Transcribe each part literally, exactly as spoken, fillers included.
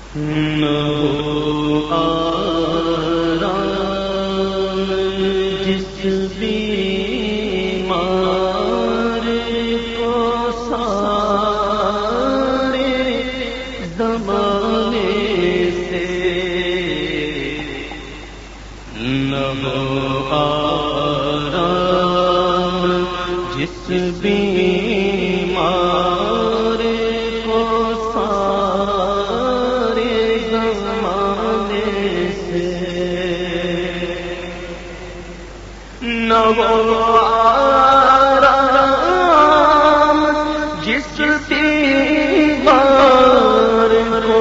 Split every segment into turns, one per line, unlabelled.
نہ ہو آرام جس بیمار کو سارے زمانے سے، نہ ہو آرام جس بیمار کو سارے زمانے سے، نہ ہو آرام جس بیمار کو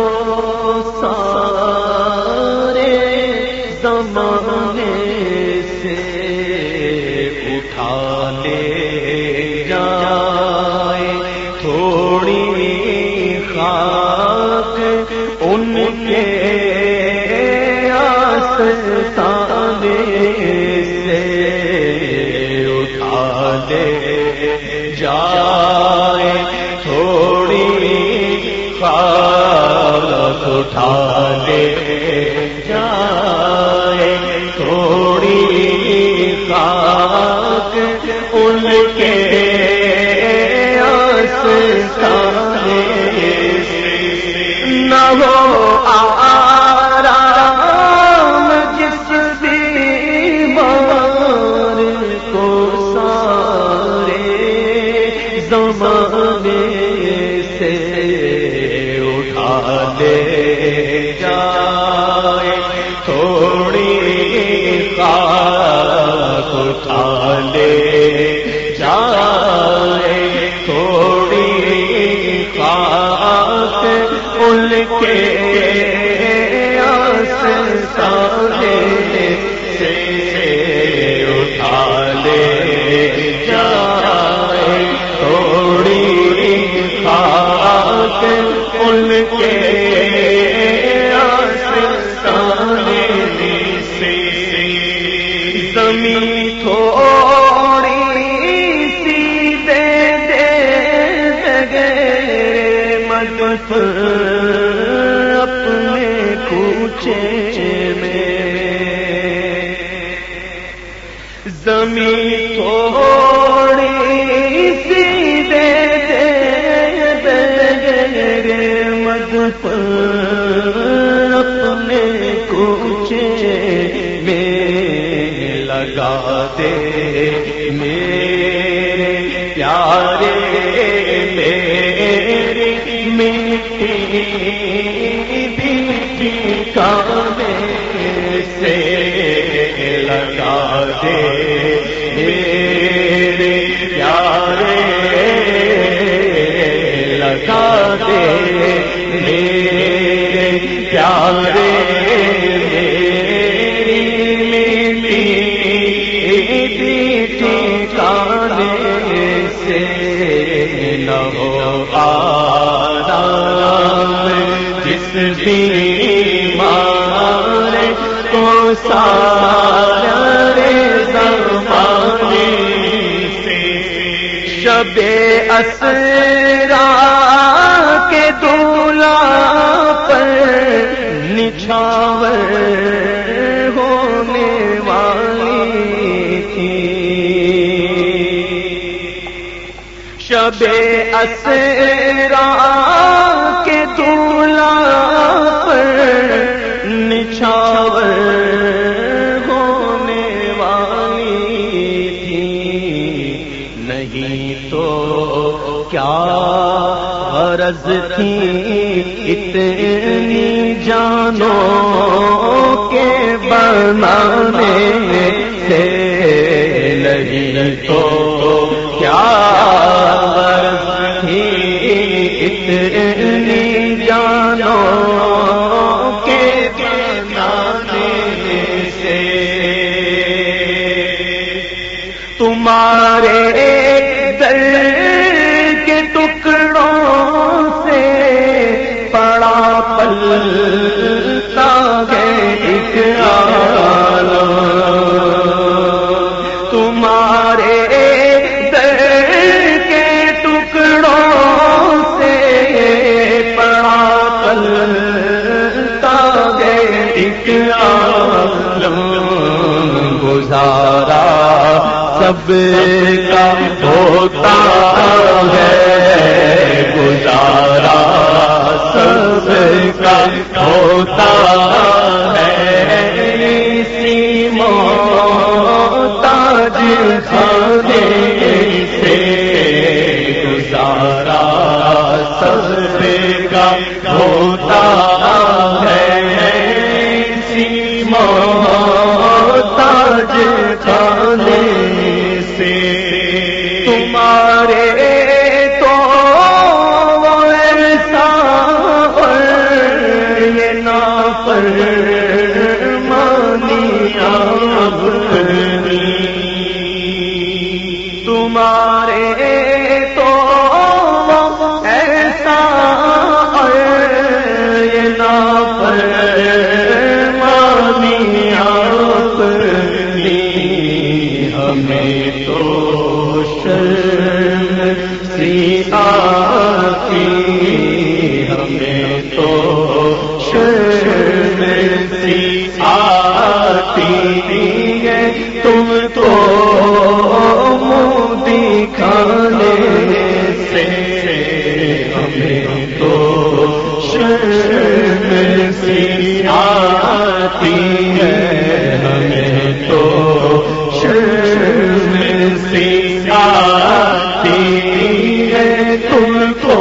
سارے زمانے سے اٹھا لے جائے تھوڑی خاک ان کے آستانے سے، اٹھا لے جائے تھوڑی خاک، اٹھا لے جائے تھوڑی خاک ان کے آستانے سے، نہ ہو آرام جس بیمار کو سارے زمانے سے، اٹھا لے جائے تھوڑی خاک، اٹھا لے جائے تھوڑی خاک ان کے آستانے سے، اٹھا لے جائے تھوڑی خاک ان کے آستانے سے، زمین تھوڑی سی دے دے مدد اپنے کوچے میں، زمین تھوڑی سی دے دے مدد اپنے کوچے میں لگا دے میرے پیارے، میری مٹی بھی ٹھکانے سے، لگا دے میرے پیارے، لگا دے میرے پیارے، میری مٹی ٹھکانے سے، نہ ہو آرام جس بیمار کو سارے زمانے سے، شب اسرا کے دولہ پر نچھاور ہونے والی تھی، شب اسرا کے دولہ پر نچھاور ہونے والی تھی، نہیں تو کیا غرض تھی اتنی جانوں کے بنانے سے، نہیں تو کیا غرض تھی اتنی جانوں کے بنانے سے، تمہارے در کے ٹکڑوں سے پڑا پلتا ہے ایک عالم، تمہارے در کے ٹکڑوں سے پڑا پلتا ایک عالم گزارا سب کا ہوتا ہے، گزارا سب کا ہوتا ہے، اسی محتاج خانے سے گزارا سب کا ہوتا ہے، اسی محتاج خانے سے تمہارے تو ایسا یہ نافرمانیاں اپنی، تمہارے تو ایسا یہ نافرمانیاں اپنی، ہمیں تو شرم سی آتی، ہمیں تو شرم سی آتی ہے، تم تو منہ دکھانے سے، ہمیں تو شرم سی آتی ہے، ہمیں تو شرم سی آتی ہے، تم کو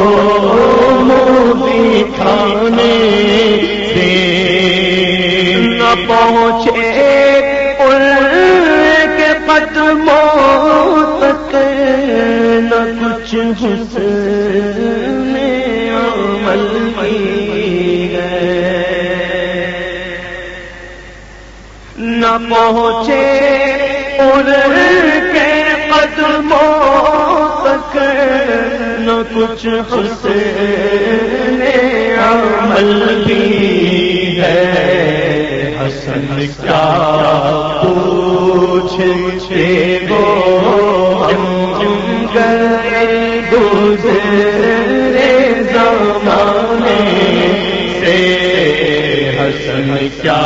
منہ دکھانے سے، نہ پہنچے ان کے قدموں تک نہ کچھ حسن عمل کی ہے، نہ پہنچے ان کے قدموں تک نہ کچھ حسن عمل کی ہے، حسن کیا پوچھتے وہ ہم گئے گزرے زمانے سے، حسن کیا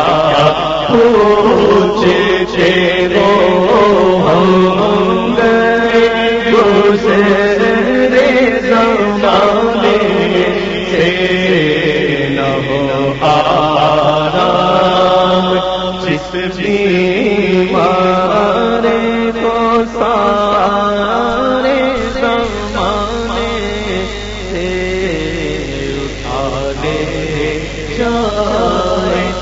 پوچھتے وہ ہم گئے گزرے زمانے سے، نہ ہو آرام جس بیمار کو سارے زمانے سے اٹھا لے جائے